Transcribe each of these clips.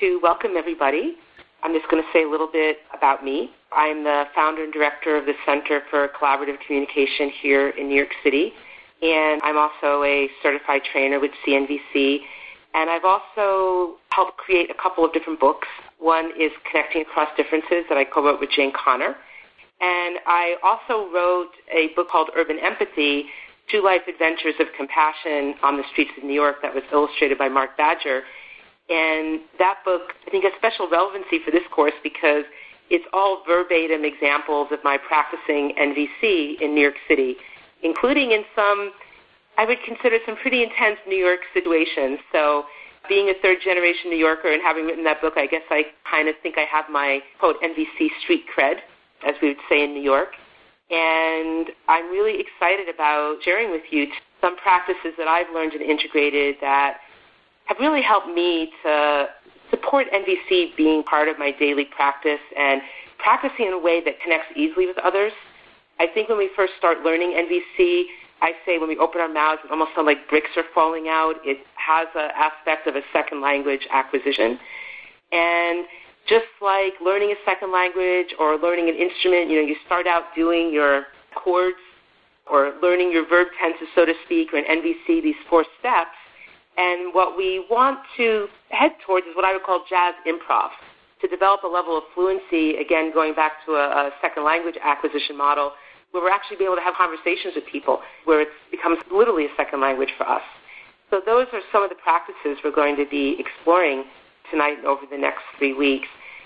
to welcome everybody. I'm just going to say a little bit about me. I'm the founder and director of the Center for Collaborative Communication here in New York City, and I'm also a certified trainer with CNVC, and I've also helped create a couple of different books. One is Connecting Across Differences that I co-wrote with Jane Conner, and I also wrote a book called Urban Empathy, True Life Adventures of Compassion on the Streets of New York that was illustrated by Mark Badger. And that book, I think, has special relevancy for this course because it's all verbatim examples of my practicing NVC in New York City, including in some, I would consider some pretty intense New York situations. So being a third-generation New Yorker and having written that book, I guess I kind of think I have my, quote, NVC street cred, as we would say in New York. And I'm really excited about sharing with you some practices that I've learned and integrated that have really helped me to support NVC being part of my daily practice and practicing in a way that connects easily with others. I think when we first start learning NVC, I say when we open our mouths, it almost sounds like bricks are falling out. It has an aspect of a second language acquisition. And just like learning a second language or learning an instrument, you start out doing your chords or learning your verb tenses, so to speak, or in NVC, these 4 steps. And what we want to head towards is what I would call jazz improv, to develop a level of fluency, again, going back to a second language acquisition model, where we're actually be able to have conversations with people, where it becomes literally a second language for us. So those are some of the practices we're going to be exploring tonight and over the next 3 weeks.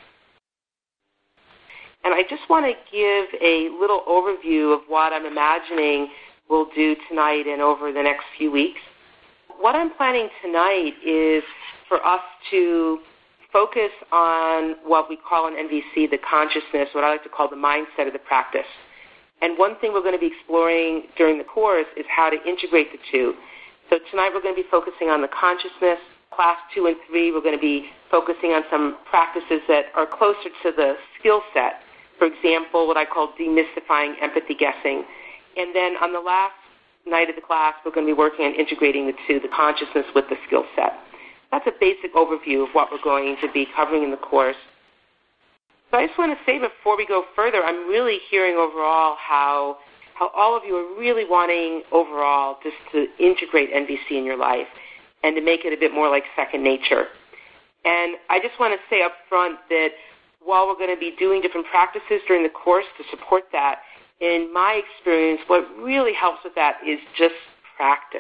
And I just want to give a little overview of what I'm imagining we'll do tonight and over the next few weeks. What I'm planning tonight is for us to focus on what we call in NVC the consciousness, what I like to call the mindset of the practice. And one thing we're going to be exploring during the course is how to integrate the two. So tonight we're going to be focusing on the consciousness. Class 2 and 3, we're going to be focusing on some practices that are closer to the skill set. For example, what I call demystifying empathy guessing. And then on the last night of the class, we're going to be working on integrating the two, the consciousness with the skill set. That's a basic overview of what we're going to be covering in the course. So I just want to say before we go further, I'm really hearing overall how all of you are really wanting overall just to integrate NVC in your life and to make it a bit more like second nature. And I just want to say up front that while we're going to be doing different practices during the course to support that, in my experience, what really helps with that is just practice.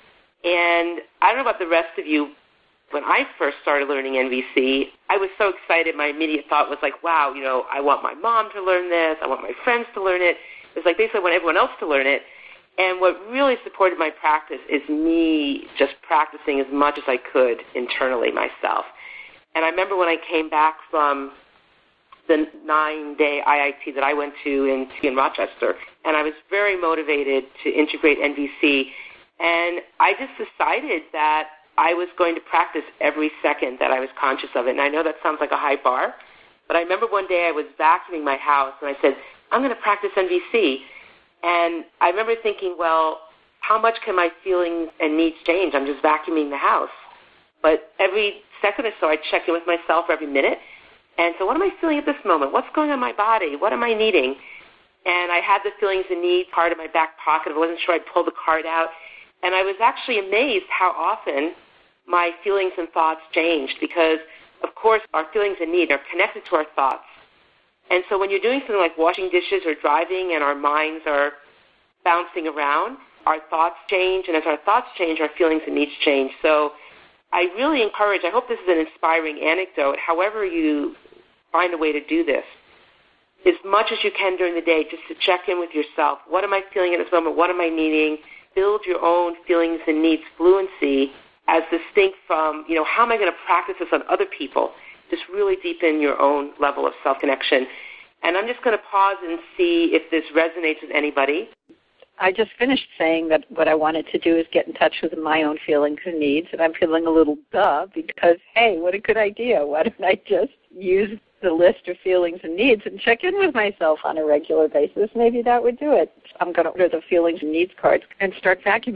And I don't know about the rest of you, when I first started learning NVC, I was so excited. My immediate thought was like, wow, I want my mom to learn this. I want my friends to learn it. It was like basically I want everyone else to learn it. And what really supported my practice is me just practicing as much as I could internally myself. And I remember when I came back from the 9-day IIT that I went to in Rochester, and I was very motivated to integrate NVC. And I just decided that I was going to practice every second that I was conscious of it. And I know that sounds like a high bar, but I remember one day I was vacuuming my house, and I said, I'm going to practice NVC. And I remember thinking, well, how much can my feelings and needs change? I'm just vacuuming the house. But every second or so, I check in with myself every minute. And so what am I feeling at this moment? What's going on in my body? What am I needing? And I had the feelings and needs card in my back pocket. If I wasn't sure, I'd pull the card out. And I was actually amazed how often my feelings and thoughts changed because, of course, our feelings and needs are connected to our thoughts. And so when you're doing something like washing dishes or driving and our minds are bouncing around, our thoughts change. And as our thoughts change, our feelings and needs change. So I really encourage, I hope this is an inspiring anecdote, however you find a way to do this, as much as you can during the day, just to check in with yourself. What am I feeling at this moment? What am I needing? Build your own feelings and needs fluency as distinct from, how am I going to practice this on other people? Just really deepen your own level of self-connection. And I'm just going to pause and see if this resonates with anybody. I just finished saying that what I wanted to do is get in touch with my own feelings and needs, and I'm feeling a little because, hey, what a good idea. Why don't I just use the list of feelings and needs and check in with myself on a regular basis? Maybe that would do it. I'm going to order the feelings and needs cards and start vacuuming.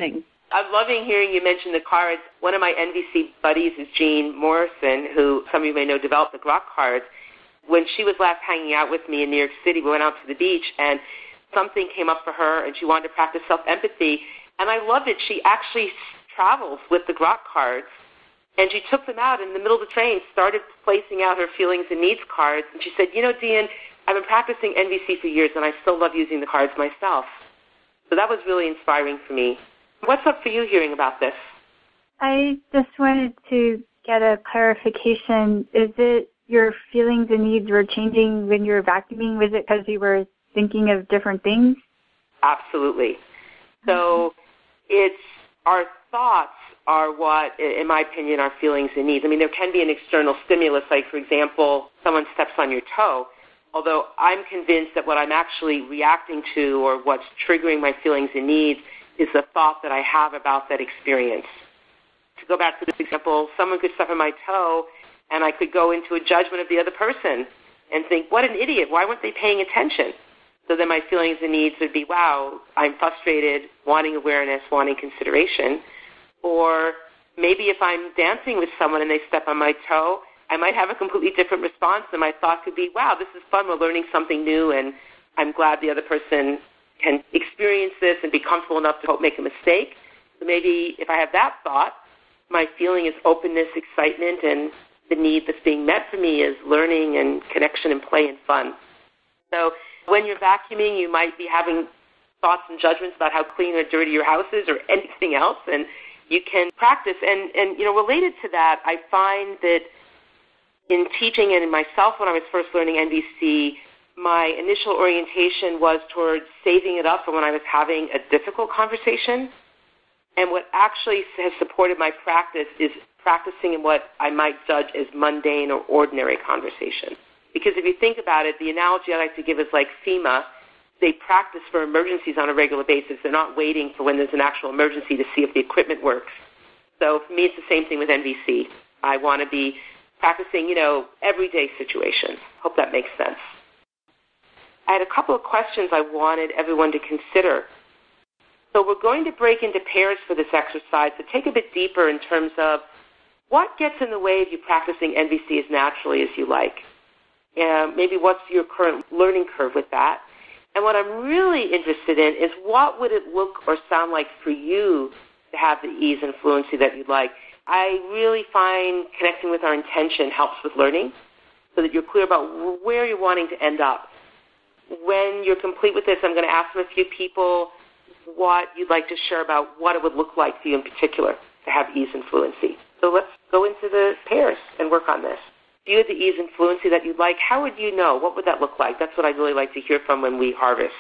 I'm loving hearing you mention the cards. One of my NVC buddies is Jean Morrison, who some of you may know developed the Grok cards. When she was last hanging out with me in New York City, we went out to the beach, and something came up for her, and she wanted to practice self-empathy. And I loved it. She actually travels with the Grok cards, and she took them out in the middle of the train, started placing out her feelings and needs cards. And she said, you know, Dean, I've been practicing NVC for years, and I still love using the cards myself. So that was really inspiring for me. What's up for you hearing about this? I just wanted to get a clarification. Is it your feelings and needs were changing when you were vacuuming? Was it because you were thinking of different things? Absolutely. So it's our thoughts are what, in my opinion, are feelings and needs. I mean, there can be an external stimulus, like, for example, someone steps on your toe, although I'm convinced that what I'm actually reacting to or what's triggering my feelings and needs is the thought that I have about that experience. To go back to this example, someone could step on my toe, and I could go into a judgment of the other person and think, what an idiot, why weren't they paying attention? So then my feelings and needs would be, wow, I'm frustrated, wanting awareness, wanting consideration. Or maybe if I'm dancing with someone and they step on my toe, I might have a completely different response, and my thought could be, wow, this is fun, we're learning something new, and I'm glad the other person can experience this and be comfortable enough to make a mistake. So maybe if I have that thought, my feeling is openness, excitement, and the need that's being met for me is learning and connection and play and fun. So when you're vacuuming, you might be having thoughts and judgments about how clean or dirty your house is or anything else, and you can practice. And you know, related to that, I find that in teaching and in myself when I was first learning NVC, my initial orientation was towards saving it up for when I was having a difficult conversation. And what actually has supported my practice is practicing in what I might judge as mundane or ordinary conversation. Because if you think about it, the analogy I like to give is like FEMA. They practice for emergencies on a regular basis. They're not waiting for when there's an actual emergency to see if the equipment works. So for me, it's the same thing with NVC. I want to be practicing, you know, everyday situations. Hope that makes sense. I had a couple of questions I wanted everyone to consider. So we're going to break into pairs for this exercise to take a bit deeper in terms of what gets in the way of you practicing NVC as naturally as you like. Maybe what's your current learning curve with that. And what I'm really interested in is what would it look or sound like for you to have the ease and fluency that you'd like. I really find connecting with our intention helps with learning so that you're clear about where you're wanting to end up. When you're complete with this, I'm going to ask a few people what you'd like to share about what it would look like for you in particular to have ease and fluency. So let's go into the pairs and work on this. If you had the ease and fluency that you'd like, how would you know? What would that look like? That's what I'd really like to hear from when we harvest.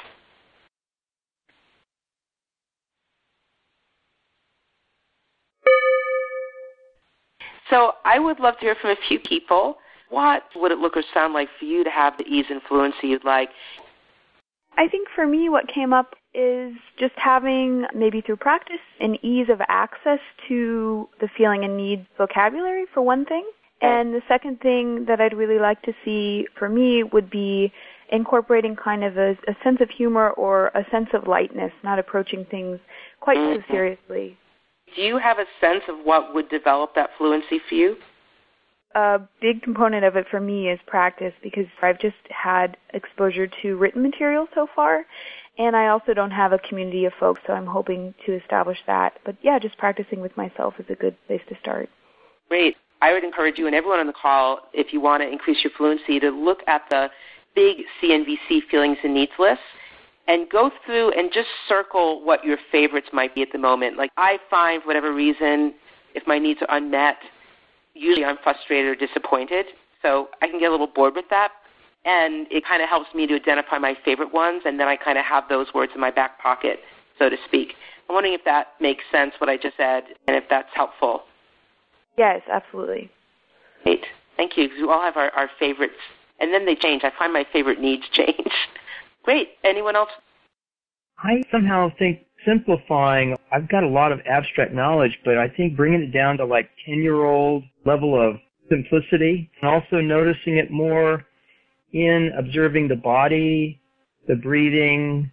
So I would love to hear from a few people. What would it look or sound like for you to have the ease and fluency you'd like? I think for me what came up is just having, maybe through practice, an ease of access to the feeling and need vocabulary, for one thing. And the second thing that I'd really like to see for me would be incorporating kind of a sense of humor or a sense of lightness, not approaching things quite so seriously. Do you have a sense of what would develop that fluency for you? A big component of it for me is practice, because I've just had exposure to written material so far, and I also don't have a community of folks, so I'm hoping to establish that. But yeah, just practicing with myself is a good place to start. Great. I would encourage you and everyone on the call, if you want to increase your fluency, to look at the big CNVC feelings and needs list and go through and just circle what your favorites might be at the moment. Like, I find, for whatever reason, if my needs are unmet, usually I'm frustrated or disappointed, so I can get a little bored with that, and it kind of helps me to identify my favorite ones, and then I kind of have those words in my back pocket, so to speak. I'm wondering if that makes sense, what I just said, and if that's helpful. Yes, absolutely. Great. Thank you, because we all have our favorites, and then they change. I find my favorite needs change. Great. Anyone else? I somehow think simplifying, I've got a lot of abstract knowledge, but I think bringing it down to like 10-year-old level of simplicity, and also noticing it more in observing the body, the breathing,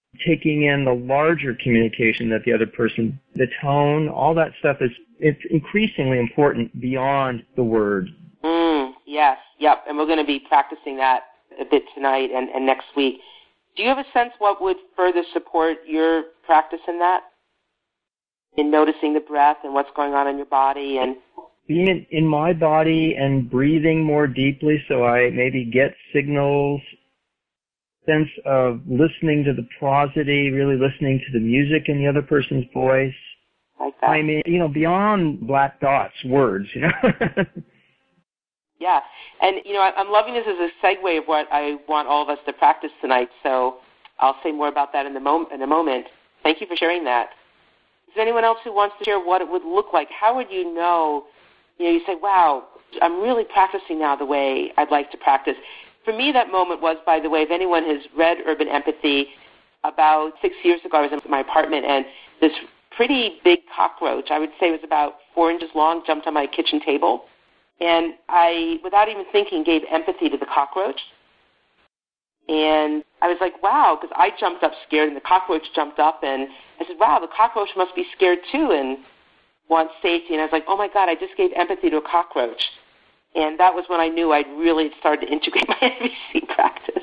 taking in the larger communication that the other person, the tone, all that stuff it's increasingly important beyond the words. Yes, yep, and we're going to be practicing that a bit tonight and next week. Do you have a sense what would further support your practice in that? In noticing the breath and what's going on in your body and being in my body and breathing more deeply so I maybe get signals, sense of listening to the prosody, really listening to the music in the other person's voice. Like that. I mean, beyond black dots, words, Yeah, and, I'm loving this as a segue of what I want all of us to practice tonight, so I'll say more about that in a moment. Thank you for sharing that. Is there anyone else who wants to share what it would look like? How would you know, you say, wow, I'm really practicing now the way I'd like to practice. For me, that moment was, by the way, if anyone has read Urban Empathy, about 6 years ago I was in my apartment and this pretty big cockroach, I would say it was about 4 inches long, jumped on my kitchen table. And I, without even thinking, gave empathy to the cockroach. And I was like, wow, because I jumped up scared and the cockroach jumped up. And I said, wow, the cockroach must be scared too and wants safety. And I was like, oh, my God, I just gave empathy to a cockroach. And that was when I knew I'd really started to integrate my NVC practice.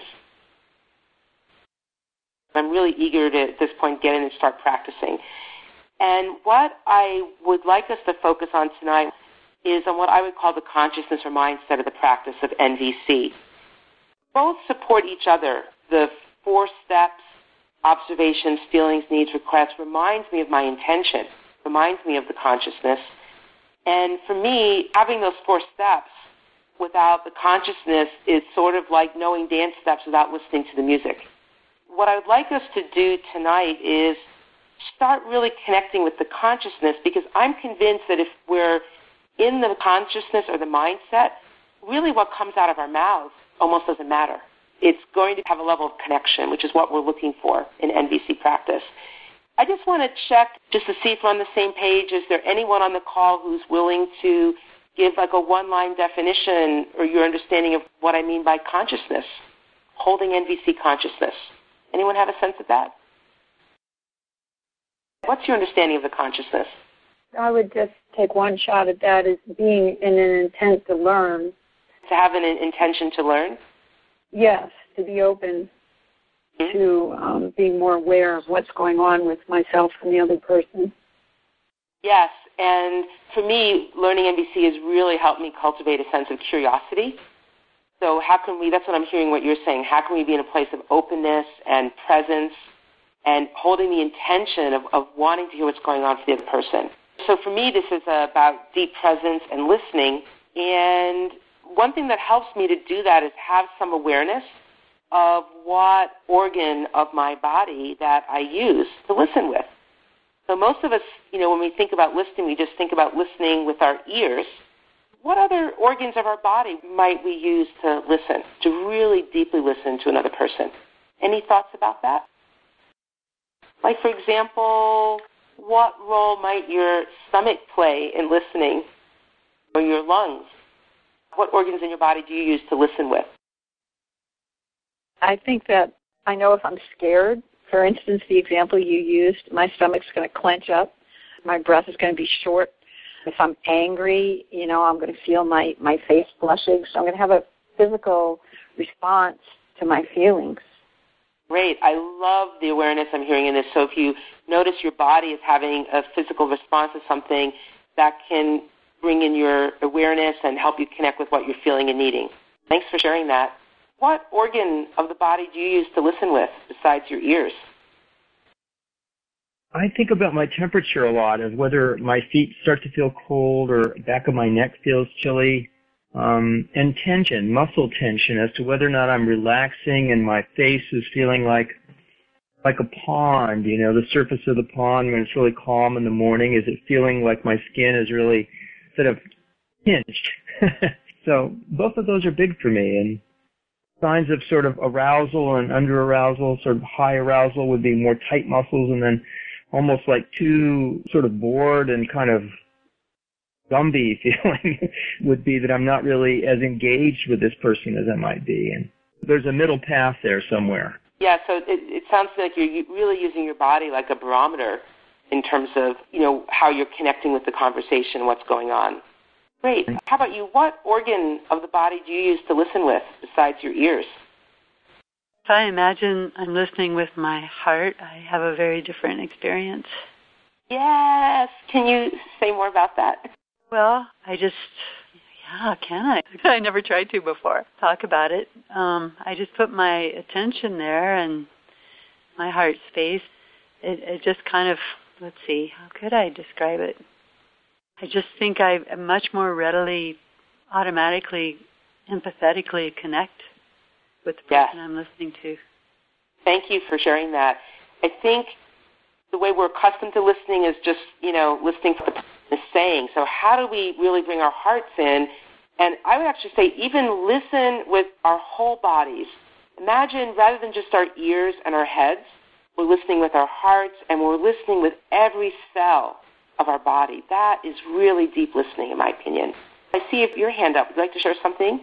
I'm really eager to, at this point, get in and start practicing. And what I would like us to focus on tonight is on what I would call the consciousness or mindset of the practice of NVC. Both support each other. The 4 steps, observations, feelings, needs, requests, reminds me of my intention, reminds me of the consciousness. And for me, having those 4 steps without the consciousness is sort of like knowing dance steps without listening to the music. What I would like us to do tonight is start really connecting with the consciousness, because I'm convinced that if we're in the consciousness or the mindset, really what comes out of our mouths almost doesn't matter. It's going to have a level of connection, which is what we're looking for in NVC practice. I just want to check just to see if we're on the same page. Is there anyone on the call who's willing to give like a one-line definition or your understanding of what I mean by consciousness, holding NVC consciousness? Anyone have a sense of that? What's your understanding of the consciousness? I would just take one shot at that as being in an intent to learn. To have an intention to learn? Yes, to be open to being more aware of what's going on with myself and the other person. Yes, and for me, learning NVC has really helped me cultivate a sense of curiosity. So how can we, that's what I'm hearing what you're saying, how can we be in a place of openness and presence and holding the intention of wanting to hear what's going on for the other person? So for me, this is about deep presence and listening. And one thing that helps me to do that is have some awareness of what organ of my body that I use to listen with. So most of us, when we think about listening, we just think about listening with our ears. What other organs of our body might we use to listen, to really deeply listen to another person? Any thoughts about that? Like, for example, what role might your stomach play in listening, or your lungs? What organs in your body do you use to listen with? I think that I know if I'm scared, for instance, the example you used, my stomach's going to clench up, my breath is going to be short. If I'm angry, I'm going to feel my face flushing, so I'm going to have a physical response to my feelings. Great. I love the awareness I'm hearing in this. So if you notice your body is having a physical response to something, that can bring in your awareness and help you connect with what you're feeling and needing. Thanks for sharing that. What organ of the body do you use to listen with besides your ears? I think about my temperature a lot, of whether my feet start to feel cold or the back of my neck feels chilly, and tension, muscle tension, as to whether or not I'm relaxing and my face is feeling like a pond, the surface of the pond when it's really calm in the morning. Is it feeling like my skin is really sort of pinched? So both of those are big for me. And signs of sort of arousal and under-arousal, sort of high arousal would be more tight muscles, and then almost like too sort of bored and kind of Gumby feeling would be that I'm not really as engaged with this person as I might be. And there's a middle path there somewhere. Yeah, so it sounds like you're really using your body like a barometer in terms of, how you're connecting with the conversation, what's going on. Great. How about you? What organ of the body do you use to listen with besides your ears? If I imagine I'm listening with my heart, I have a very different experience. Yes. Can you say more about that? Well, can I? I never tried to before. Talk about it. I just put my attention there and my heart space. It just kind of, let's see, how could I describe it? I just think I much more readily, automatically, empathetically connect with the person I'm listening to. Thank you for sharing that. I think the way we're accustomed to listening is just, listening to what the person is saying. So how do we really bring our hearts in? And I would actually say even listen with our whole bodies. Imagine rather than just our ears and our heads, we're listening with our hearts and we're listening with every cell of our body. That is really deep listening, in my opinion. I see your hand up. Would you like to share something?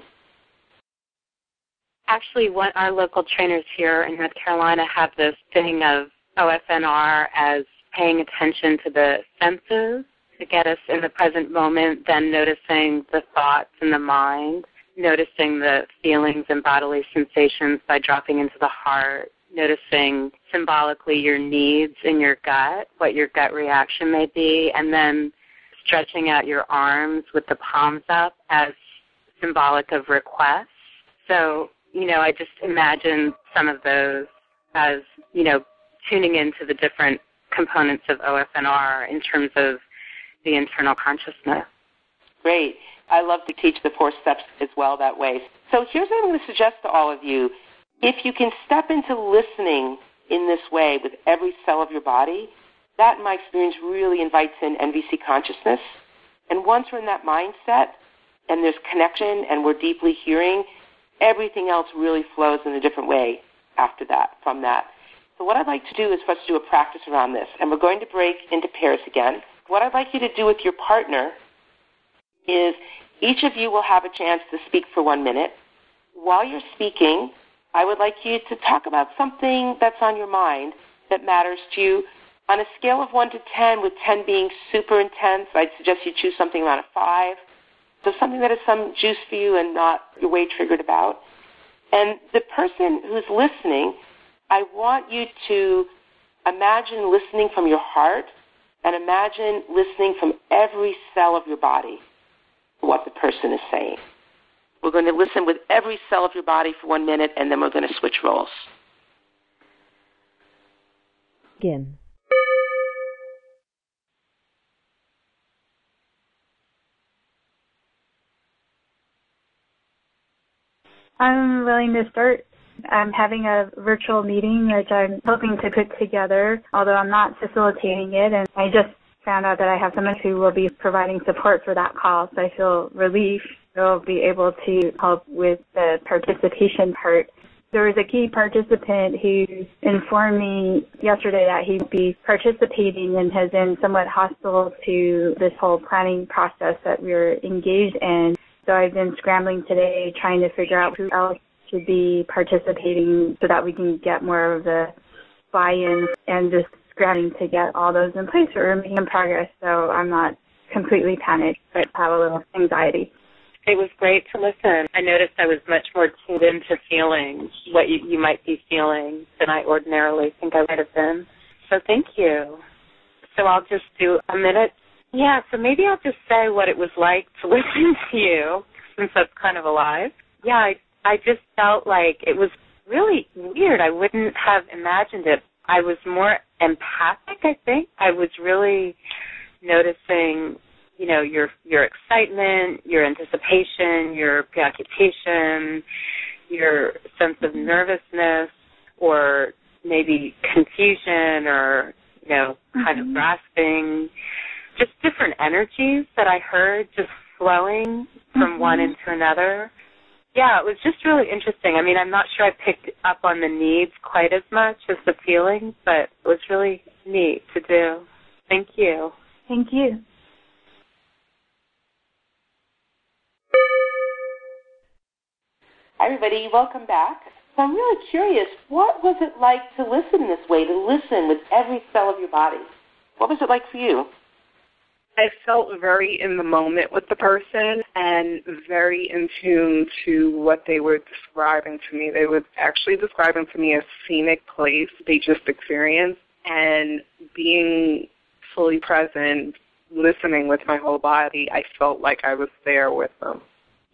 Actually, our local trainers here in North Carolina have this thing of OFNR as paying attention to the senses to get us in the present moment, then noticing the thoughts in the mind, noticing the feelings and bodily sensations by dropping into the heart, noticing symbolically your needs in your gut, what your gut reaction may be, and then stretching out your arms with the palms up as symbolic of requests. So, I just imagine some of those as, tuning into the different components of OFNR in terms of the internal consciousness. Great. I love to teach the 4 steps as well that way. So here's what I'm going to suggest to all of you. If you can step into listening in this way with every cell of your body, that, in my experience, really invites in NVC consciousness. And once we're in that mindset and there's connection and we're deeply hearing, everything else really flows in a different way after that, from that. So what I'd like to do is for us to do a practice around this. And we're going to break into pairs again. What I'd like you to do with your partner is each of you will have a chance to speak for 1 minute. While you're speaking, I would like you to talk about something that's on your mind that matters to you. On a scale of 1 to 10, with 10 being super intense, I'd suggest you choose something around a 5. So something that has some juice for you and not you're way triggered about. And the person who's listening, I want you to imagine listening from your heart and imagine listening from every cell of your body to what the person is saying. We're going to listen with every cell of your body for 1 minute, and then we're going to switch roles. Begin. I'm willing to start. I'm having a virtual meeting which I'm hoping to put together, although I'm not facilitating it, and I just found out that I have someone who will be providing support for that call, so I feel relief they'll be able to help with the participation part. There was a key participant who informed me yesterday that he'd be participating and has been somewhat hostile to this whole planning process that we're engaged in. So I've been scrambling today trying to figure out who else should be participating so that we can get more of the buy-in and just scrambling to get all those in place. We're making progress, so I'm not completely panicked, but have a little anxiety. It was great to listen. I noticed I was much more tuned into feeling what you might be feeling than I ordinarily think I might have been. So thank you. So I'll just do a minute. Yeah, so maybe I'll just say what it was like to listen to you, since that's kind of alive. Yeah, I just felt like it was really weird. I wouldn't have imagined it. I was more empathic, I think. I was really noticing, your excitement, your anticipation, your preoccupation, your sense of nervousness, or maybe confusion, or, kind of grasping. Just different energies that I heard just flowing from one into another. Yeah, it was just really interesting. I mean, I'm not sure I picked up on the needs quite as much as the feelings, but it was really neat to do. Thank you. Thank you. Hi, everybody. Welcome back. So I'm really curious, what was it like to listen this way, to listen with every cell of your body? What was it like for you? I felt very in the moment with the person and very in tune to what they were describing to me. They were actually describing to me a scenic place they just experienced, and being fully present, listening with my whole body, I felt like I was there with them.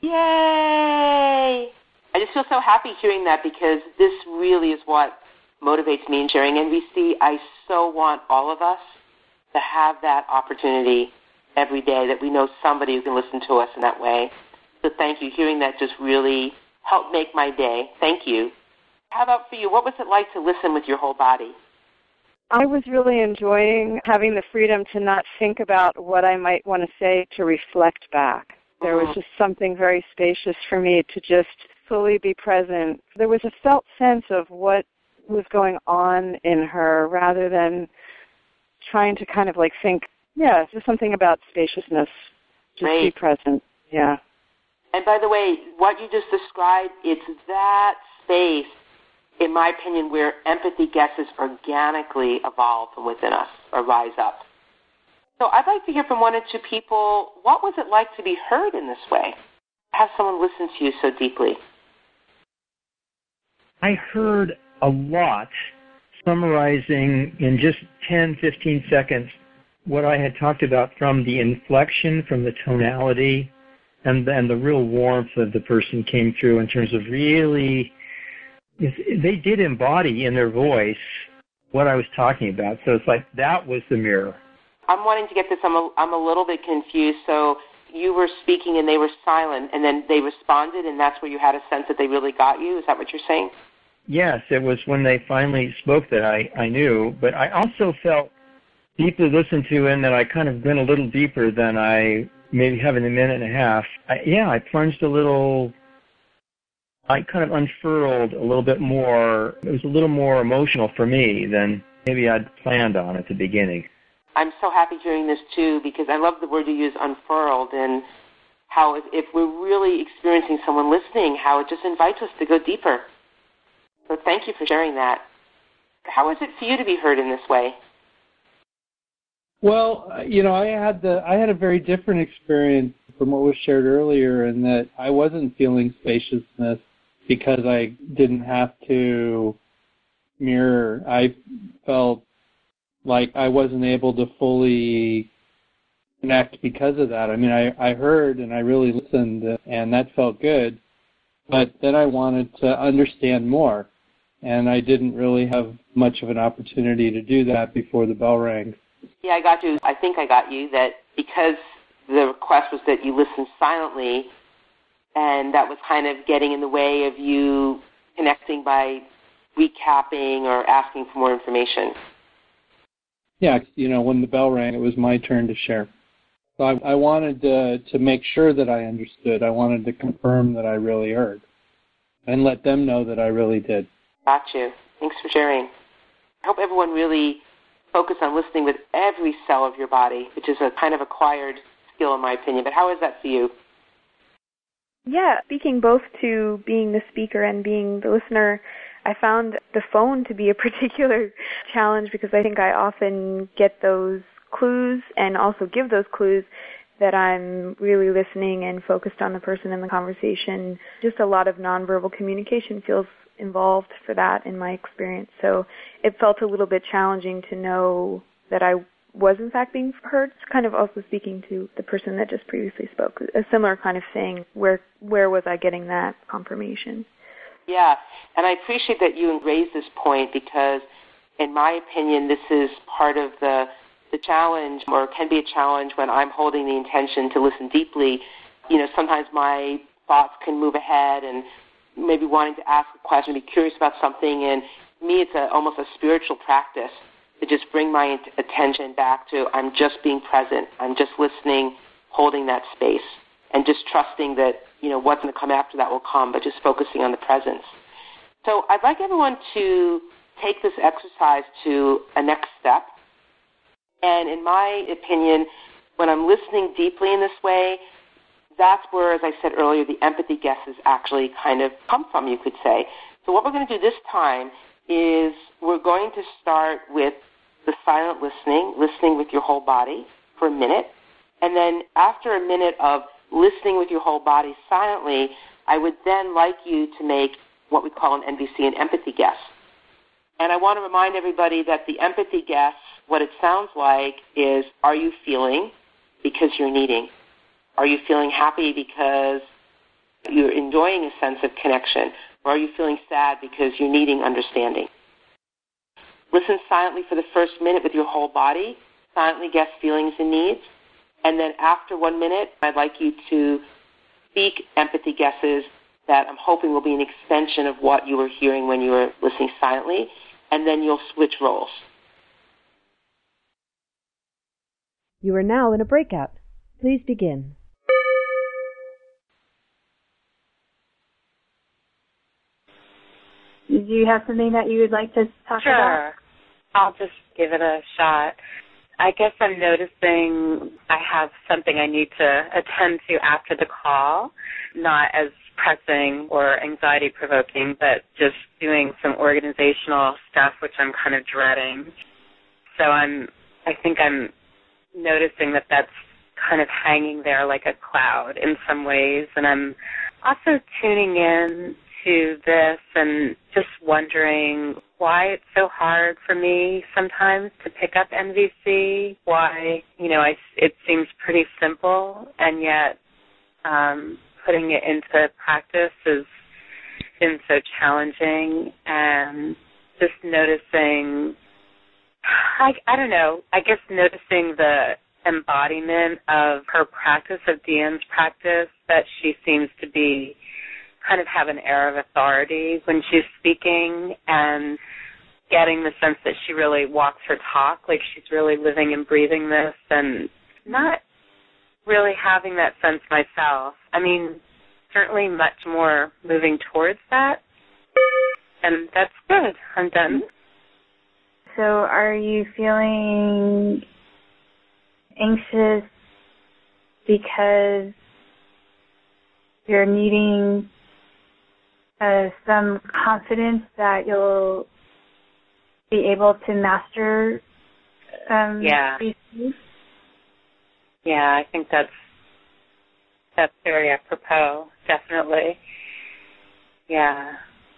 Yay! I just feel so happy hearing that, because this really is what motivates me in sharing NVC. I so want all of us to have that opportunity every day, that we know somebody who can listen to us in that way. So thank you. Hearing that just really helped make my day. Thank you. How about for you? What was it like to listen with your whole body? I was really enjoying having the freedom to not think about what I might want to say, to reflect back. There was just something very spacious for me to just fully be present. There was a felt sense of what was going on in her, rather than trying to kind of like think, just something about spaciousness. Just Great. Be present. Yeah. And by the way, what you just described, it's that space, in my opinion, where empathy gets us organically evolve from within us or rise up. So I'd like to hear from one or two people, what was it like to be heard in this way? Have someone listen to you so deeply? I heard a lot, summarizing in just 10, 15 seconds what I had talked about, from the inflection, from the tonality, and then the real warmth of the person came through in terms of really, they did embody in their voice what I was talking about. So it's like that was the mirror. I'm wanting to get this. I'm a little bit confused. So you were speaking and they were silent, and then they responded, and that's where you had a sense that they really got you? Is that what you're saying? Yes, it was when they finally spoke that I knew, but I also felt deeply listened to, in that I kind of went a little deeper than I maybe have in a minute and a half. I plunged a little. I kind of unfurled a little bit more. It was a little more emotional for me than maybe I'd planned on at the beginning. I'm so happy hearing this, too, because I love the word you use, unfurled, and how if we're really experiencing someone listening, how it just invites us to go deeper. So thank you for sharing that. How is it for you to be heard in this way? Well, I had a very different experience from what was shared earlier, in that I wasn't feeling spaciousness because I didn't have to mirror. I felt like I wasn't able to fully connect because of that. I mean, I heard and I really listened, and that felt good, but then I wanted to understand more, and I didn't really have much of an opportunity to do that before the bell rang. Yeah, I got you. I think I got you, that because the request was that you listen silently, and that was kind of getting in the way of you connecting by recapping or asking for more information. Yeah, when the bell rang, it was my turn to share. So I wanted to make sure that I understood. I wanted to confirm that I really heard and let them know that I really did. Got you. Thanks for sharing. I hope everyone really focus on listening with every cell of your body, which is a kind of acquired skill in my opinion. But how is that for you? Yeah, speaking both to being the speaker and being the listener, I found the phone to be a particular challenge, because I think I often get those clues and also give those clues that I'm really listening and focused on the person in the conversation. Just a lot of nonverbal communication feels involved for that in my experience. So it felt a little bit challenging to know that I was in fact being heard. It's kind of also speaking to the person that just previously spoke, a similar kind of thing. Where was I getting that confirmation? Yeah, and I appreciate that you raised this point, because in my opinion, this is part of the challenge, or can be a challenge when I'm holding the intention to listen deeply. Sometimes my thoughts can move ahead and maybe wanting to ask a question, be curious about something, and me it's almost a spiritual practice to just bring my attention back to I'm just being present, I'm just listening, holding that space, and just trusting that, what's going to come after that will come, but just focusing on the presence. So I'd like everyone to take this exercise to a next step. And in my opinion, when I'm listening deeply in this way, that's where, as I said earlier, the empathy guesses actually kind of come from, you could say. So what we're going to do this time is we're going to start with the silent listening with your whole body for a minute. And then after a minute of listening with your whole body silently, I would then like you to make what we call an NVC, an empathy guess. And I want to remind everybody that the empathy guess, what it sounds like is, are you feeling because you're needing? Are you feeling happy because you're enjoying a sense of connection? Or are you feeling sad because you're needing understanding? Listen silently for the first minute with your whole body. Silently guess feelings and needs. And then after 1 minute, I'd like you to speak empathy guesses that I'm hoping will be an extension of what you were hearing when you were listening silently. And then you'll switch roles. You are now in a breakout. Please begin. Do you have something that you would like to talk about? Sure. I'll just give it a shot. I guess I'm noticing I have something I need to attend to after the call, not as pressing or anxiety-provoking, but just doing some organizational stuff, which I'm kind of dreading. So I think I'm noticing that that's kind of hanging there like a cloud in some ways, and I'm also tuning in to this and just wondering why it's so hard for me sometimes to pick up NVC, why, it seems pretty simple, and yet putting it into practice has been so challenging, and just noticing, I don't know, I guess noticing the embodiment of her practice, of Deanne's practice, that she seems to be kind of have an air of authority when she's speaking, and getting the sense that she really walks her talk, like she's really living and breathing this, and not really having that sense myself. I mean, certainly much more moving towards that, and that's good. I'm done. So are you feeling anxious because you're needing some confidence that you'll be able to master these things? Yeah, I think that's very apropos, definitely. Yeah.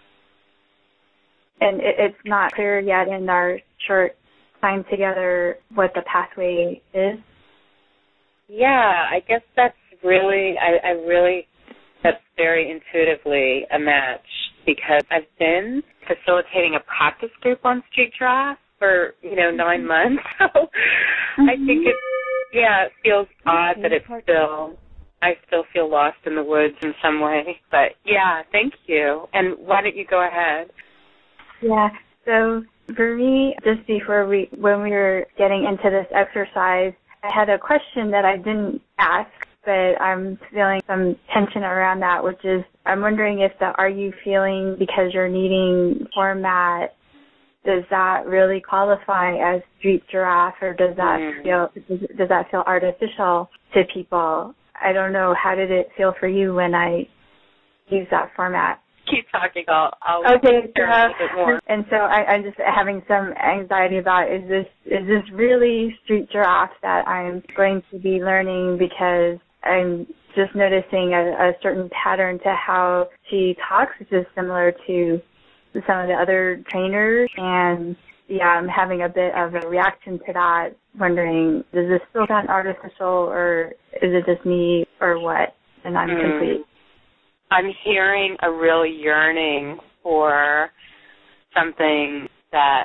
And it's not clear yet in our short time together what the pathway is? Yeah, I guess that's really, that's very intuitively a match, because I've been facilitating a practice group on Street Giraffe for, 9 months. So I think it feels odd that I still feel lost in the woods in some way. But yeah, thank you. And why don't you go ahead? Yeah, so for me, just before when we were getting into this exercise, I had a question that I didn't ask, but I'm feeling some tension around that, which is I'm wondering if the are you feeling because you're needing format, does that really qualify as Street Giraffe, or does that feel artificial to people? I don't know. How did it feel for you when I used that format? Keep talking. I'll okay. Share a little bit more. And so I'm just having some anxiety about is this really Street Giraffe that I'm going to be learning, because I'm just noticing a certain pattern to how she talks, which is similar to some of the other trainers, and I'm having a bit of a reaction to that, wondering, does this still sound artificial, or is it just me, or what? And I'm complete. I'm hearing a real yearning for something that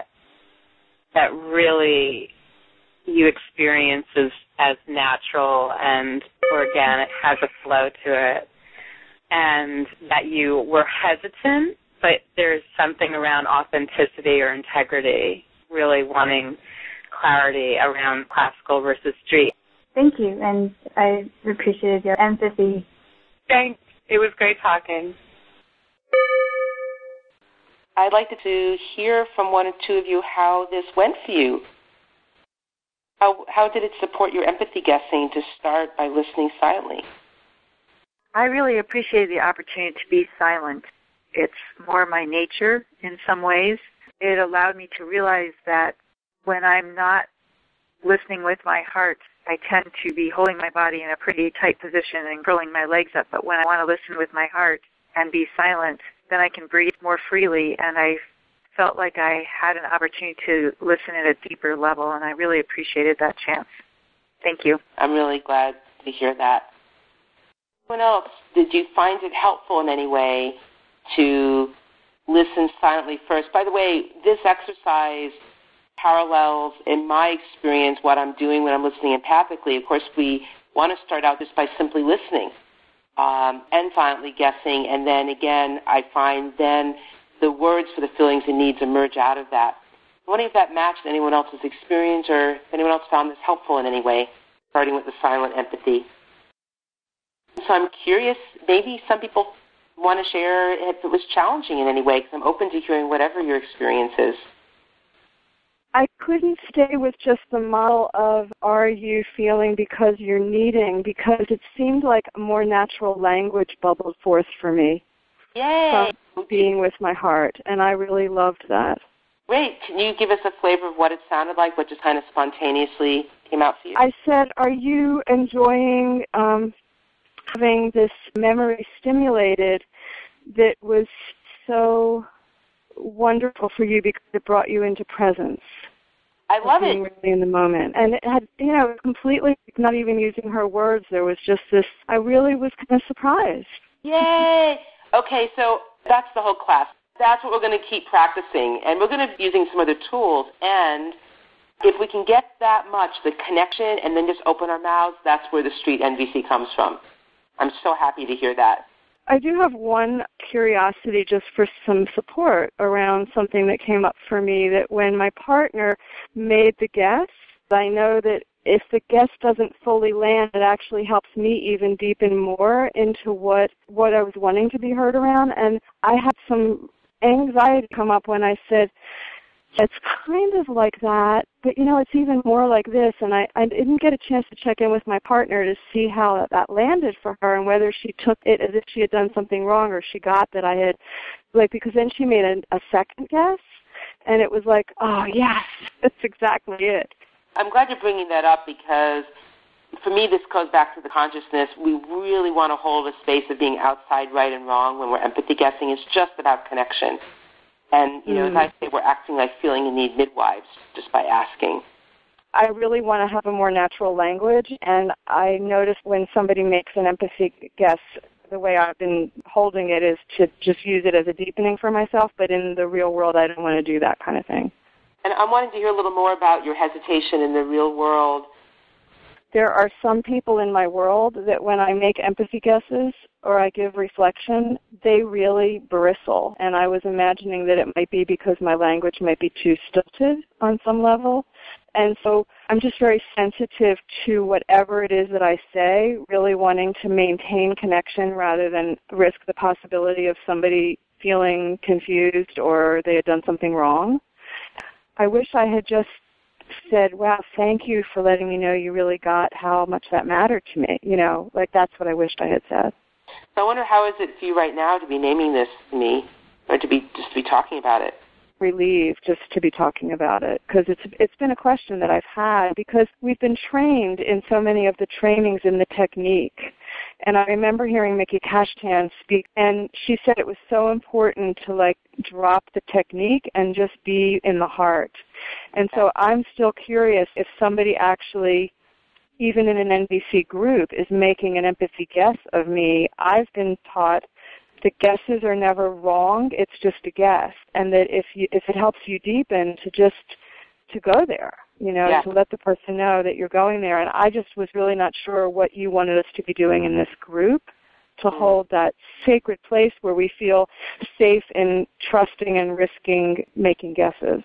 really you experience as natural and organic, has a flow to it, and that you were hesitant, but there's something around authenticity or integrity, really wanting clarity around classical versus street. Thank you, and I appreciated your empathy. Thanks. It was great talking. I'd like to hear from one or two of you how this went for you. How did it support your empathy guessing to start by listening silently? I really appreciated the opportunity to be silent. it's more my nature in some ways. It allowed me to realize that when I'm not listening with my heart, I tend to be holding my body in a pretty tight position and curling my legs up. But when I want to listen with my heart and be silent, then I can breathe more freely. And I felt like I had an opportunity to listen at a deeper level, and I really appreciated that chance. Thank you. I'm really glad to hear that. Anyone else, did you find it helpful in any way to listen silently first? By the way, this exercise parallels, in my experience, what I'm doing when I'm listening empathically. Of course, we want to start out just by simply listening and silently guessing, and then again, I find then the words for the feelings and needs emerge out of that. I wonder if that matched anyone else's experience, or if anyone else found this helpful in any way, starting with the silent empathy. So I'm curious, maybe some people want to share if it was challenging in any way, because I'm open to hearing whatever your experience is. I couldn't stay with just the model of are you feeling because you're needing, because it seemed like a more natural language bubbled forth for me. Yay! From being with my heart, and I really loved that. Great. Can you give us a flavor of what it sounded like, what just kind of spontaneously came out for you? I said, are you enjoying having this memory stimulated that was so wonderful for you because it brought you into presence? I love it. Really in the moment. And it had, completely, not even using her words, there was just this, I really was kind of surprised. Yay! Okay, so that's the whole class. That's what we're going to keep practicing. And we're going to be using some other tools. And if we can get that much, the connection, and then just open our mouths, that's where the street NVC comes from. I'm so happy to hear that. I do have one curiosity just for some support around something that came up for me, that when my partner made the guess, I know that if the guess doesn't fully land, it actually helps me even deepen more into what I was wanting to be heard around. And I had some anxiety come up when I said, it's kind of like that, but it's even more like this. And I didn't get a chance to check in with my partner to see how that landed for her and whether she took it as if she had done something wrong or she got that I had, because then she made a second guess, and it was like, oh, yes, that's exactly it. I'm glad you're bringing that up, because for me this goes back to the consciousness. We really want to hold a space of being outside right and wrong when we're empathy guessing. It's just about connection. And, as I say, we're acting like feeling and need midwives just by asking. I really want to have a more natural language, and I notice when somebody makes an empathy guess, the way I've been holding it is to just use it as a deepening for myself, but in the real world I don't want to do that kind of thing. And I'm wanting to hear a little more about your hesitation in the real world. There are some people in my world that when I make empathy guesses or I give reflection, they really bristle. And I was imagining that it might be because my language might be too stilted on some level. And so I'm just very sensitive to whatever it is that I say, really wanting to maintain connection rather than risk the possibility of somebody feeling confused or they had done something wrong. I wish I had just said, wow, thank you for letting me know you really got how much that mattered to me. That's what I wished I had said. So I wonder, how is it for you right now to be naming this to me, or to be talking about it? Relieved just to be talking about it, because it's been a question that I've had, because we've been trained in so many of the trainings in the technique. And I remember hearing Mickey Kashtan speak, and she said it was so important to drop the technique and just be in the heart. And so I'm still curious if somebody actually, even in an NVC group, is making an empathy guess of me. I've been taught the guesses are never wrong, it's just a guess. And that if it helps you deepen, to go there, to let the person know that you're going there. And I just was really not sure what you wanted us to be doing in this group, to hold that sacred place where we feel safe in trusting and risking making guesses.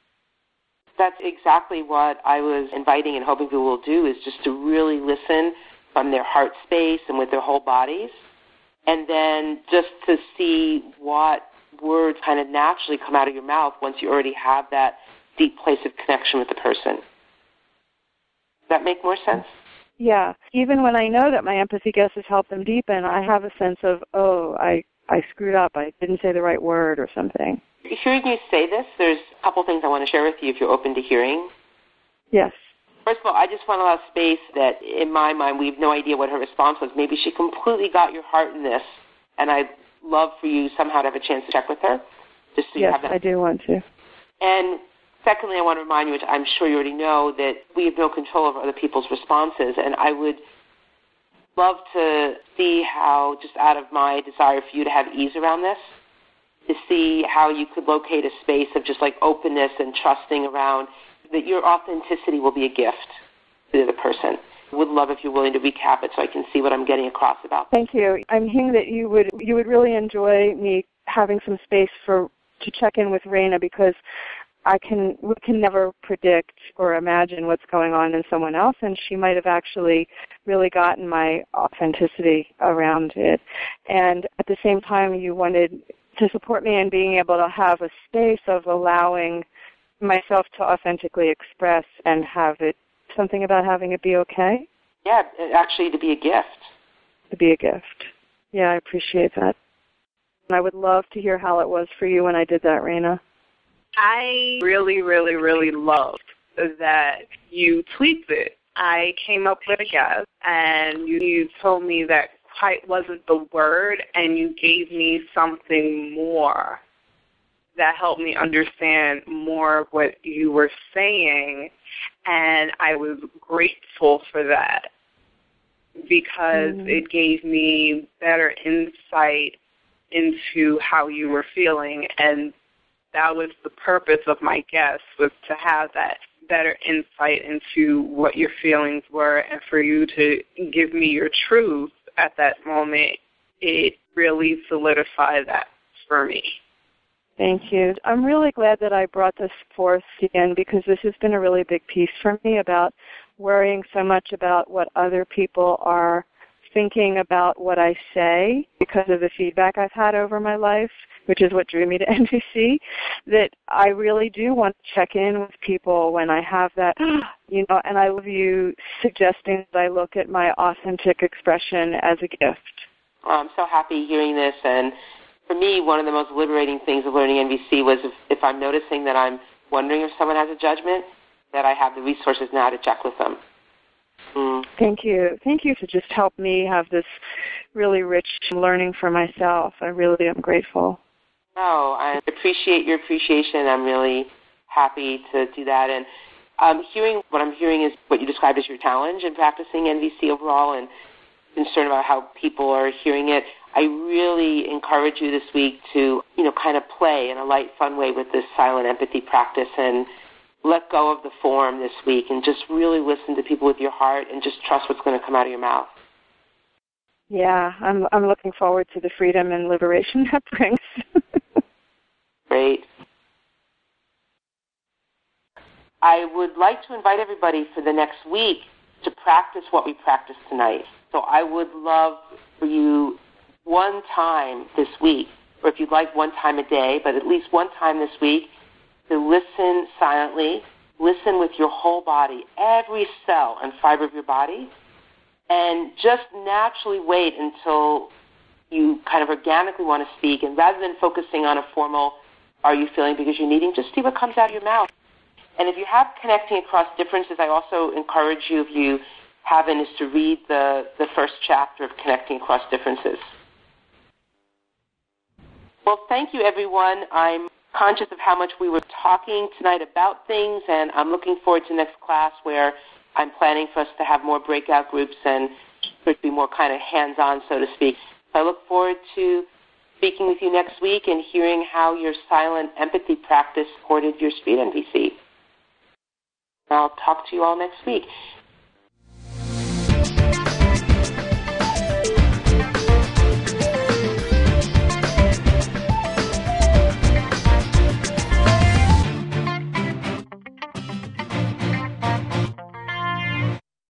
That's exactly what I was inviting and hoping people will do, is just to really listen from their heart space and with their whole bodies, and then just to see what words kind of naturally come out of your mouth once you already have that deep place of connection with the person. Does that make more sense? Yeah. Even when I know that my empathy guesses help them deepen, I have a sense of, I I screwed up, I didn't say the right word or something. Hearing you say this, there's a couple things I want to share with you if you're open to hearing. Yes. First of all, I just want to allow space that, in my mind, we have no idea what her response was. Maybe she completely got your heart in this, and I'd love for you somehow to have a chance to check with her. Just so yes, you have that. I do want to. And secondly, I want to remind you, which I'm sure you already know, that we have no control over other people's responses, and I would love to see how, just out of my desire for you to have ease around this, to see how you could locate a space of just like openness and trusting around that your authenticity will be a gift to the person. Would love if you're willing to recap it so I can see what I'm getting across about. Thank you. I'm hearing that you would really enjoy me having some space to check in with Raina, because we can never predict or imagine what's going on in someone else, and she might have actually really gotten my authenticity around it. And at the same time, you wanted to support me in being able to have a space of allowing myself to authentically express and have it, something about having it be okay? Yeah, actually to be a gift. To be a gift. Yeah, I appreciate that. And I would love to hear how it was for you when I did that, Raina. I really, really, really loved that you tweaked it. I came up with a guess, and you told me that quite wasn't the word, and you gave me something more that helped me understand more of what you were saying, and I was grateful for that because it gave me better insight into how you were feeling, and that was the purpose of my guess, was to have that better insight into what your feelings were, and for you to give me your truth at that moment. It really solidified that for me. Thank you. I'm really glad that I brought this forth again, because this has been a really big piece for me about worrying so much about what other people are thinking about what I say because of the feedback I've had over my life, which is what drew me to NVC, that I really do want to check in with people when I have that, and I love you suggesting that I look at my authentic expression as a gift. I'm so happy hearing this, and for me, one of the most liberating things of learning NVC was if I'm noticing that I'm wondering if someone has a judgment, that I have the resources now to check with them. Thank you. Thank you to just help me have this really rich learning for myself. I really am grateful. Oh, I appreciate your appreciation. I'm really happy to do that. And what I'm hearing is what you described as your challenge in practicing NVC overall, and concern about how people are hearing it. I really encourage you this week to, kind of play in a light, fun way with this silent empathy practice and let go of the form this week and just really listen to people with your heart and just trust what's going to come out of your mouth. Yeah, I'm looking forward to the freedom and liberation that brings. Great. I would like to invite everybody for the next week to practice what we practiced tonight. So I would love for you one time this week, or if you'd like one time a day, but at least one time this week, to listen silently, listen with your whole body, every cell and fiber of your body, and just naturally wait until you kind of organically want to speak. And rather than focusing on a formal, are you feeling because you're needing, just see what comes out of your mouth. And if you have connecting across differences, I also encourage you, if you haven't, is to read the first chapter of Connecting Across Differences. Well, thank you, everyone. I'm conscious of how much we were talking tonight about things, and I'm looking forward to next class where I'm planning for us to have more breakout groups and for it to be more kind of hands-on, so to speak. So I look forward to speaking with you next week and hearing how your silent empathy practice supported your street NVC. I'll talk to you all next week.